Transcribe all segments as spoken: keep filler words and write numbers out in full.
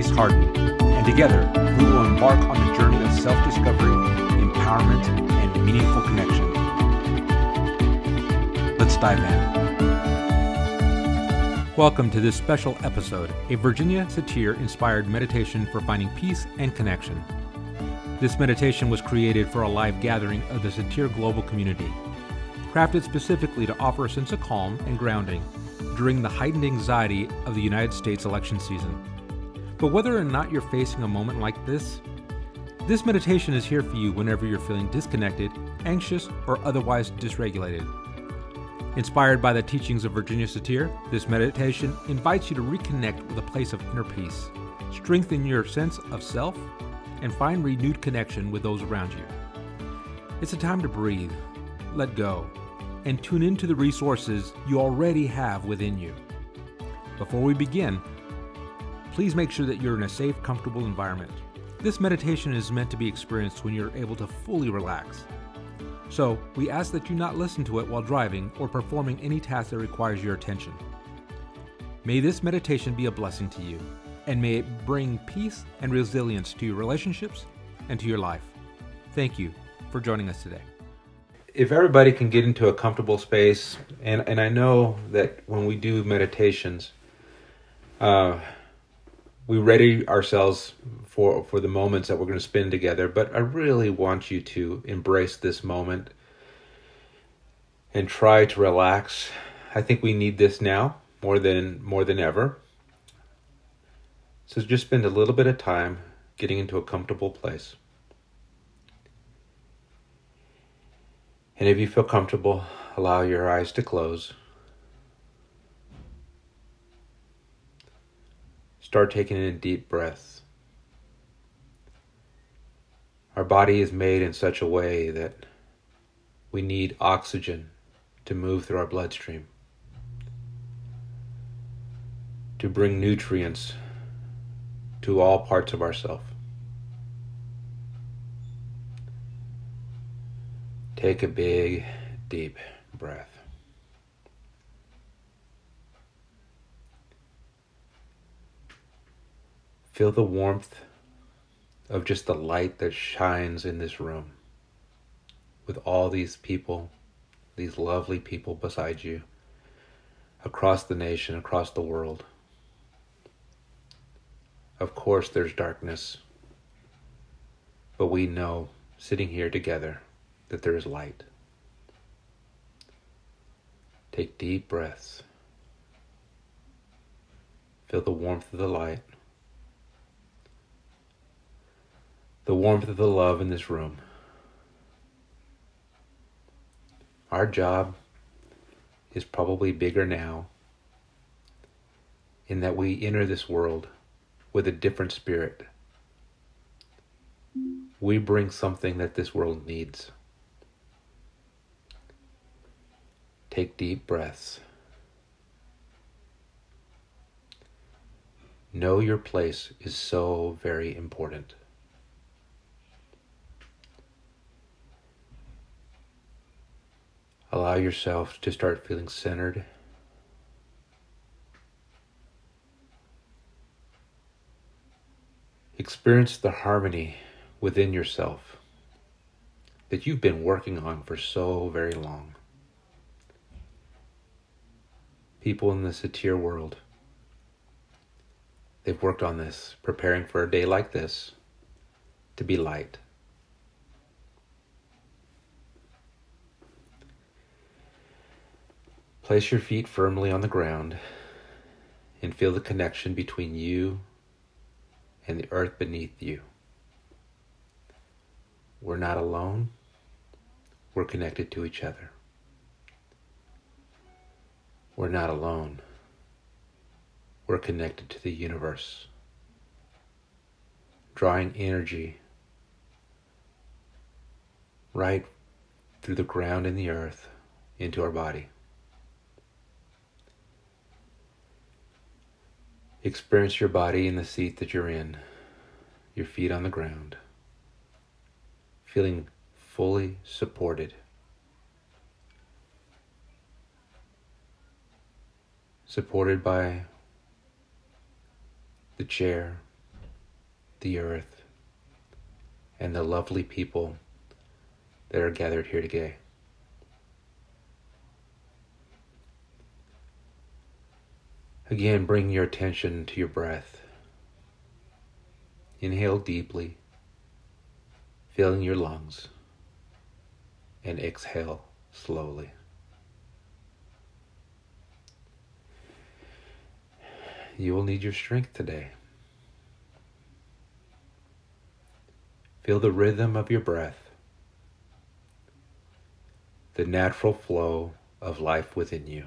Chase Harden, and together we will embark on the journey of self-discovery, empowerment, and meaningful connection. Let's dive in. Welcome to this special episode, a Virginia Satir-inspired meditation for finding peace and connection. This meditation was created for a live gathering of the Satir global community, crafted specifically to offer a sense of calm and grounding during the heightened anxiety of the United States election season. But whether or not you're facing a moment like this, this meditation is here for you whenever you're feeling disconnected, anxious, or otherwise dysregulated. Inspired by the teachings of Virginia Satir, this meditation invites you to reconnect with a place of inner peace, strengthen your sense of self, and find renewed connection with those around you. It's a time to breathe, let go, and tune into the resources you already have within you. Before we begin, please make sure that you're in a safe, comfortable environment. This meditation is meant to be experienced when you're able to fully relax. So, we ask that you not listen to it while driving or performing any task that requires your attention. May this meditation be a blessing to you, and may it bring peace and resilience to your relationships and to your life. Thank you for joining us today. If everybody can get into a comfortable space, and, and I know that when we do meditations, uh, we ready ourselves for, for the moments that we're going to spend together, but I really want you to embrace this moment and try to relax. I think we need this now more than more than ever. So just spend a little bit of time getting into a comfortable place. And if you feel comfortable, allow your eyes to close. Start taking in deep breaths. Our body is made in such a way that we need oxygen to move through our bloodstream, to bring nutrients to all parts of ourselves. Take a big, deep breath. Feel the warmth of just the light that shines in this room with all these people, these lovely people beside you, across the nation, across the world. Of course, there's darkness, but we know, sitting here together, that there is light. Take deep breaths. Feel the warmth of the light. The warmth of the love in this room. Our job is probably bigger now in that we enter this world with a different spirit. We bring something that this world needs. Take deep breaths. Know your place is so very important. Allow yourself to start feeling centered. Experience the harmony within yourself that you've been working on for so very long. People in the Satir world, they've worked on this, preparing for a day like this to be light. Place your feet firmly on the ground and feel the connection between you and the earth beneath you. We're not alone. We're connected to each other. We're not alone. We're connected to the universe, drawing energy right through the ground and the earth into our body. Experience your body in the seat that you're in, your feet on the ground, feeling fully supported. Supported by the chair, the earth, and the lovely people that are gathered here today. Again, bring your attention to your breath. Inhale deeply, filling your lungs, and exhale slowly. You will need your strength today. Feel the rhythm of your breath, the natural flow of life within you.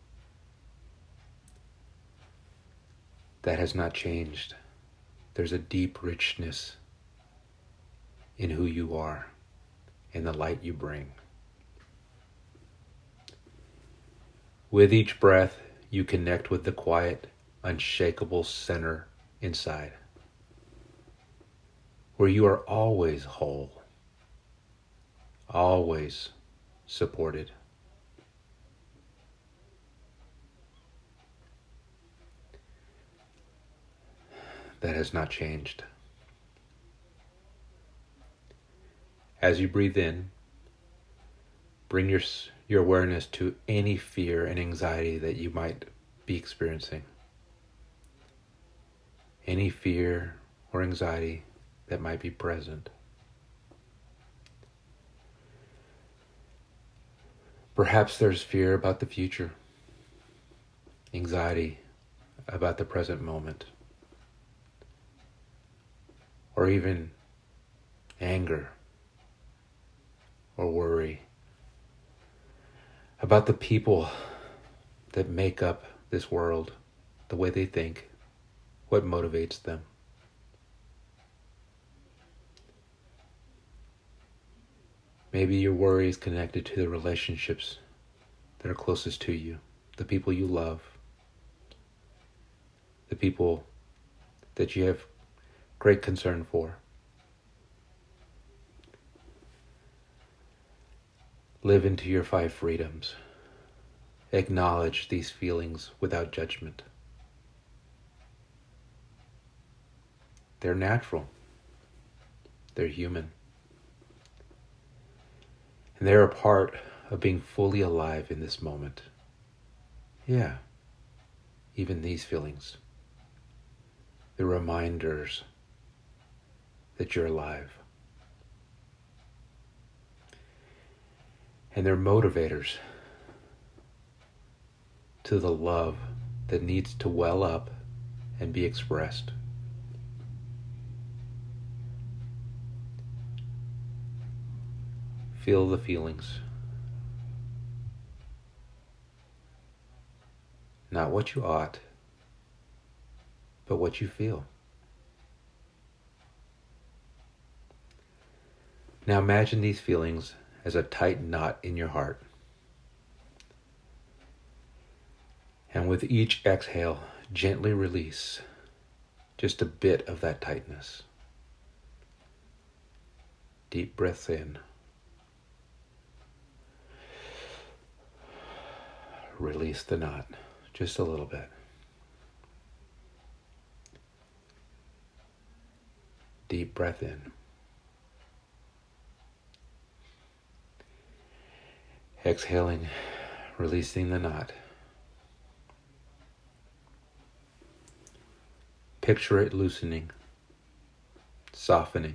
That has not changed. There's a deep richness in who you are and the light you bring. With each breath, you connect with the quiet, unshakable center inside, where you are always whole, always supported. That has not changed. As you breathe in, bring your, your awareness to any fear and anxiety that you might be experiencing. Any fear or anxiety that might be present. Perhaps there's fear about the future, anxiety about the present moment, or even anger or worry about the people that make up this world, the way they think, what motivates them. Maybe your worry is connected to the relationships that are closest to you, the people you love, the people that you have great concern for. Live into your five freedoms. Acknowledge these feelings without judgment. They're natural. They're human. And they're a part of being fully alive in this moment. Yeah, even these feelings. They're reminders that you're alive. And they're motivators to the love that needs to well up and be expressed. Feel the feelings. Not what you ought, but what you feel. Now imagine these feelings as a tight knot in your heart. And with each exhale, gently release just a bit of that tightness. Deep breaths in. Release the knot, just a little bit. Deep breath in. Exhaling, releasing the knot. Picture it loosening, softening.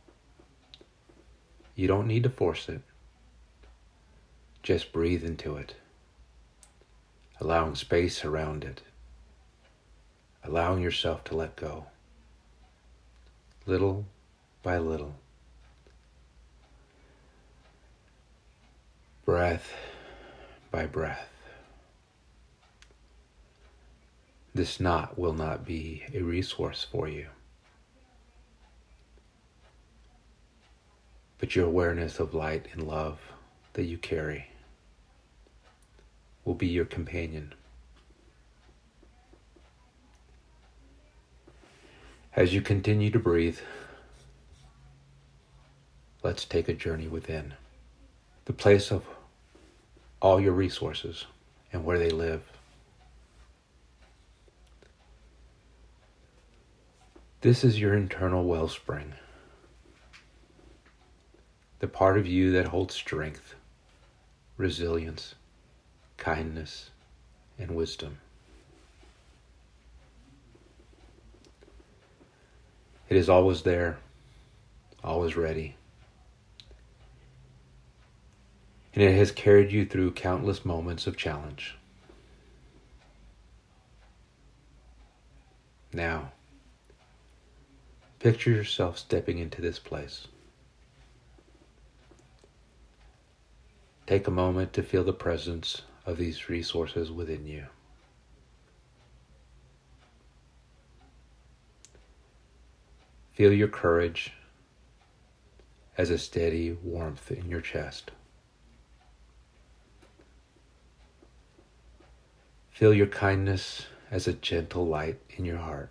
You don't need to force it. Just breathe into it, allowing space around it, allowing yourself to let go, little by little. Breath by breath. This knot will not be a resource for you, but your awareness of light and love that you carry will be your companion. As you continue to breathe, let's take a journey within, the place of all your resources and where they live. This is your internal wellspring, the part of you that holds strength, resilience, kindness, and wisdom. It is always there, always ready. And it has carried you through countless moments of challenge. Now, picture yourself stepping into this place. Take a moment to feel the presence of these resources within you. Feel your courage as a steady warmth in your chest. Feel your kindness as a gentle light in your heart.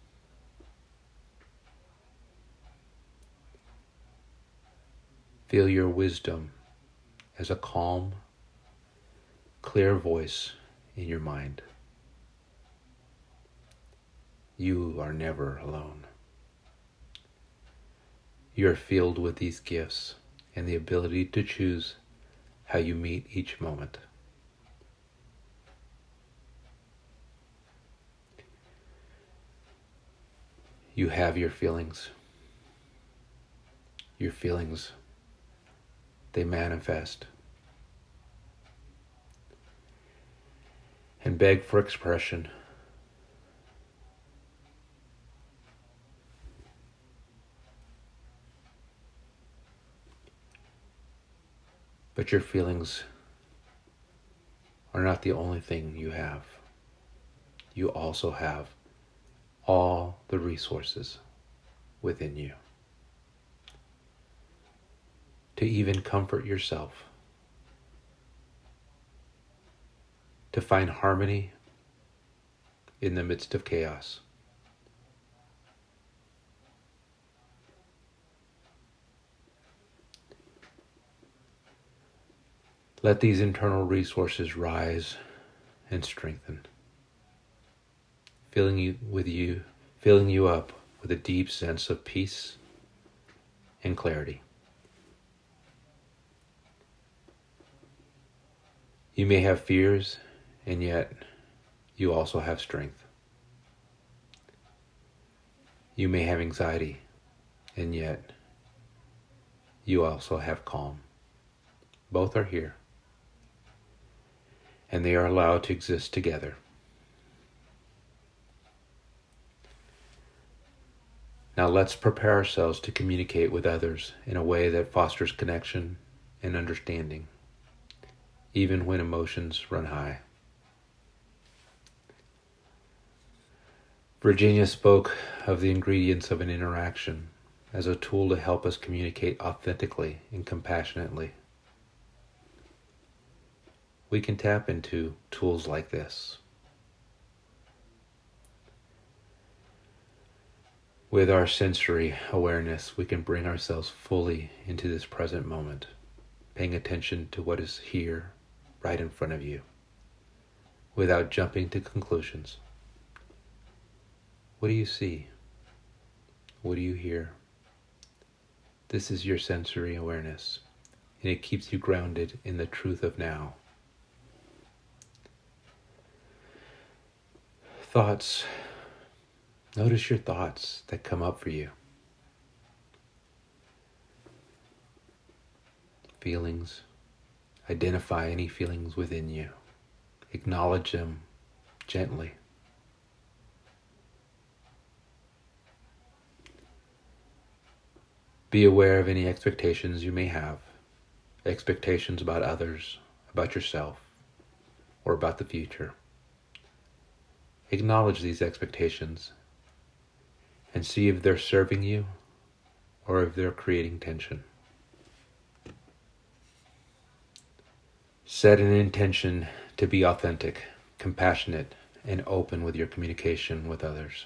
Feel your wisdom as a calm, clear voice in your mind. You are never alone. You are filled with these gifts and the ability to choose how you meet each moment. You have your feelings. Your feelings, they manifest and beg for expression. But your feelings are not the only thing you have. You also have all the resources within you to even comfort yourself, to find harmony in the midst of chaos. Let these internal resources rise and strengthen, filling you with you, filling you up with a deep sense of peace and clarity. You may have fears, and yet you also have strength. You may have anxiety, and yet you also have calm. Both are here, and they are allowed to exist together. Now let's prepare ourselves to communicate with others in a way that fosters connection and understanding, even when emotions run high. Virginia spoke of the ingredients of an interaction as a tool to help us communicate authentically and compassionately. We can tap into tools like this. With our sensory awareness, we can bring ourselves fully into this present moment, paying attention to what is here, right in front of you, without jumping to conclusions. What do you see? What do you hear? This is your sensory awareness, and it keeps you grounded in the truth of now. Thoughts. Notice your thoughts that come up for you. Feelings. Identify any feelings within you. Acknowledge them gently. Be aware of any expectations you may have. Expectations about others, about yourself, or about the future. Acknowledge these expectations and see if they're serving you or if they're creating tension. Set an intention to be authentic, compassionate, and open with your communication with others.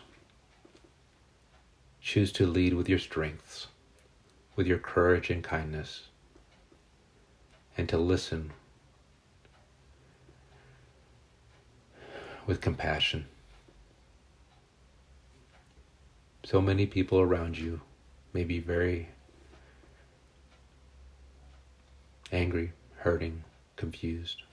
Choose to lead with your strengths, with your courage and kindness, and to listen with compassion. So many people around you may be very angry, hurting, confused.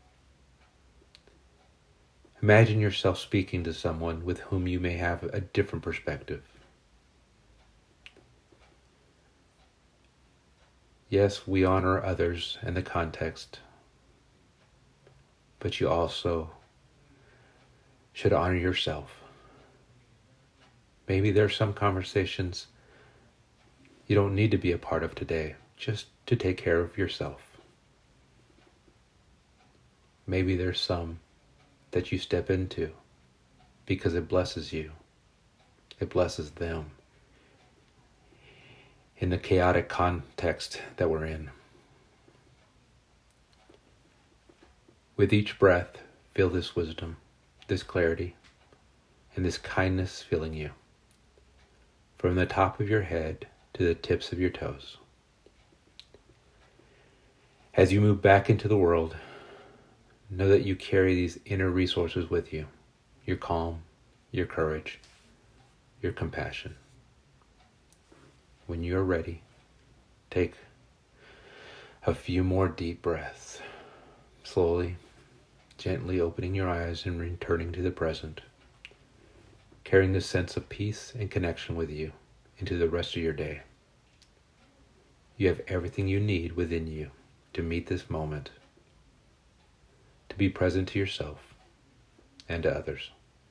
Imagine yourself speaking to someone with whom you may have a different perspective. Yes, we honor others and the context, but you also should honor yourself. Maybe there's some conversations you don't need to be a part of today, just to take care of yourself. Maybe there's some that you step into because it blesses you. It blesses them in the chaotic context that we're in. With each breath, feel this wisdom, this clarity, and this kindness filling you from the top of your head to the tips of your toes. As you move back into the world, know that you carry these inner resources with you. Your calm, your courage, your compassion. When you're ready, take a few more deep breaths. Slowly, gently opening your eyes and returning to the present. Carrying this sense of peace and connection with you into the rest of your day. You have everything you need within you to meet this moment, to be present to yourself and to others.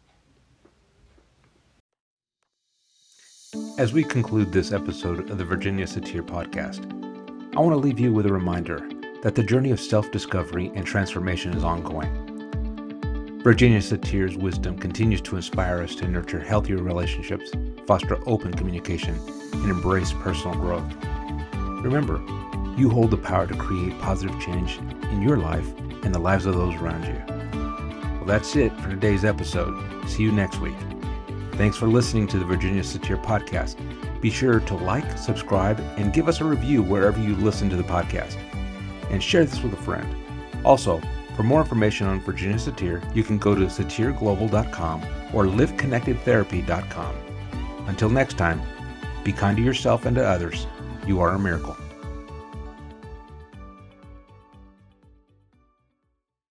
As we conclude this episode of the Virginia Satir podcast, I want to leave you with a reminder that the journey of self-discovery and transformation is ongoing. Virginia Satir's wisdom continues to inspire us to nurture healthier relationships, foster open communication, and embrace personal growth. Remember, you hold the power to create positive change in your life and the lives of those around you. Well, that's it for today's episode. See you next week. Thanks for listening to the Virginia Satir podcast. Be sure to like, subscribe, and give us a review wherever you listen to the podcast. And share this with a friend. Also, for more information on Virginia Satir, you can go to satir global dot com or live connected therapy dot com. Until next time, be kind to yourself and to others. You are a miracle.